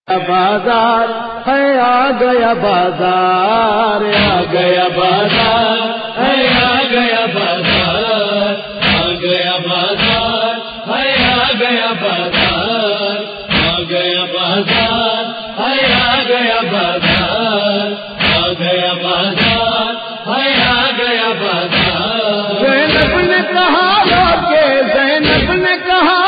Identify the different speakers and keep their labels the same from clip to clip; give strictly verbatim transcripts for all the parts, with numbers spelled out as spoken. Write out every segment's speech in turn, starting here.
Speaker 1: بازار ہے آ گیا بازار آ گیا بازار ہے آ گیا بازار آ گیا بازار ہے آ گیا بازار آ گیا بازار ہے آ گیا بازار آ گیا بازار ہے آ گیا بازار زینب نے کہا کہ زینب نے کہا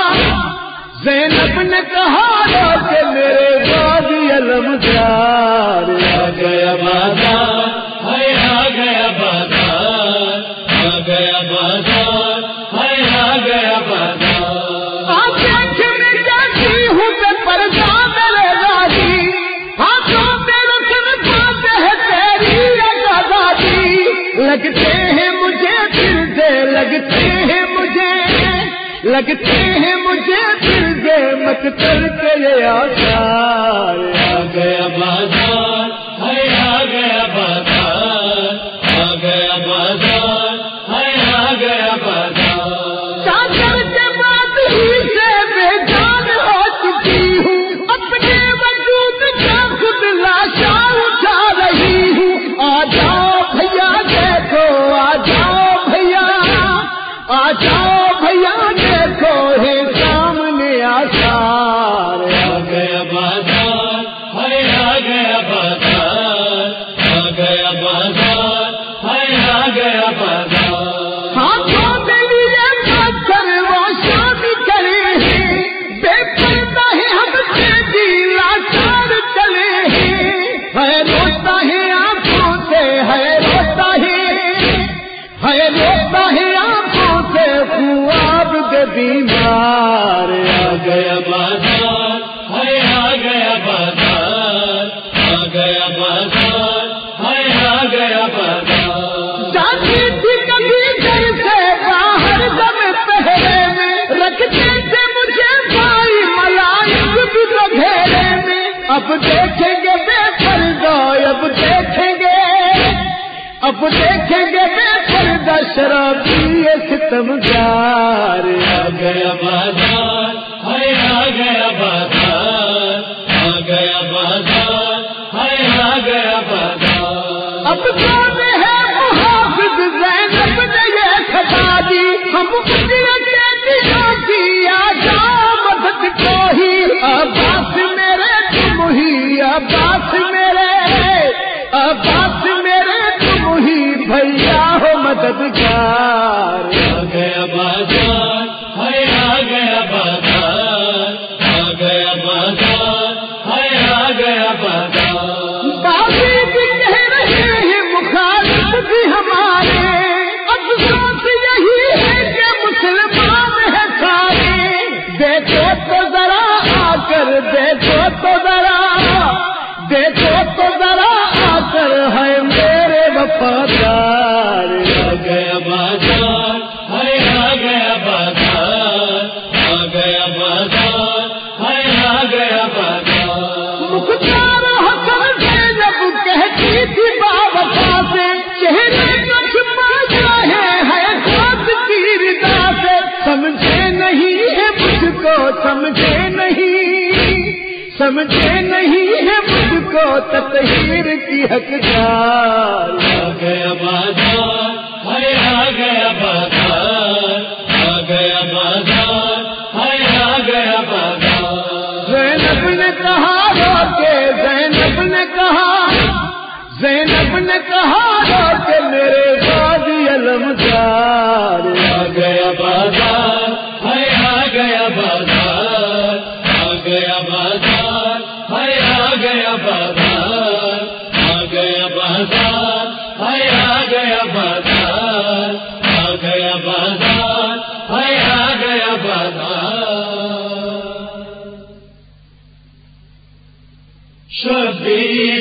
Speaker 1: زینب نے کہا کہ میرے غازی علمدار آ گیا بازار ہے آ گیا بازار آ گیا بازار ہے آ گیا بازار آنکھ میں جاتی ہوں میں پریشان میرے غازی ہاتھوں میں رکن پاتے ہیں تیری آزادی لگتے ہیں مجھے دل سے لگتے ہیں مجھے لگتے ہیں مجھے دل سے مقتل کے یہ آثار آ گیا بازار ہے آ گیا بازار آ گیا بازار ہے آ گیا بازار چادر کے بعد ہی سے بے جان ہو چکی ہوں اپنے وجود کا خود لاشا اٹھا رہی ہوں آ جاؤ بھیا دیکھو آ جاؤ بھیا آ جاؤ بھیا دیکھو ہے سامنے آثار آ گیا بازار ہے آ گیا بازار آ گیا بازار ہے آ گیا بازار ہاتھوں میں لیے پتھر وہ شادی کرے ہیں بے پردہ ہے ہم سے دل لاچار چلے ہیں ہے روتا ہے آنکھوں سے ہے روتا ہے ہے روتا ہے آنکھوں سے خواب کے بیمار آ گیا بازار ہے آ گیا بازار آ گیا بازار ہے آ گیا بازار جاتی تھی کبھی گھر سے باہر دم پہرے میں رکھتے تھے مجھے بھائی ملائک بھی گھیرے میں اب دیکھیں گے بے پردہ اب دیکھیں گے اب دیکھیں گے بے پردہ شرابی ستمگار آ گیا بازار ہے آ گیا بازار آ گیا بازار ہے آ گیا بازار اب کون ہے محافظ زینب نے یہ کھپا دی ہم کی آ جاؤ مدد کو ہی عباس میرے تم ہی عباس میرے عباس میرے تم ہی بھیا ہو مددگار آ گیا بازار ہے آ گیا بازار آ گیا بازار ہے آ گیا بازار باقی بھی کہہ رہے ہیں مخالف بھی ہمارے افسوس یہی ہے کہ مسلمان ہے سارے دیکھو تو ذرا آ کر دیکھو تو ذرا دیکھو تو ذرا آ کر ہے میرے وفادار آ گیا بازار ہے آ گیا بازار آ گیا بازار ہے آ گیا بازار مختار حسن زینب کہتی تھی باوفا سے چہرے کو چھپا رہے ہیں خاص کی رضا سے سمجھے نہیں ہے مجھ کو سمجھے نہیں سمجھے نہیں ہے مجھ کو تطہیر کی حقدار آ گیا بازار ہے آ گیا بازار آ گیا بازار ہے آ گیا بازار زینب نے کہا کہ زینب نے کہا زینب نے کہا کہ میرے غازی علمدار آ گیا بازار ہے آ گیا بازار آ گیا بازار ہے آ گیا بازار آ گیا بازار ہے آ گیا بازار آ گیا بازار ہے آ گیا بازار شبیر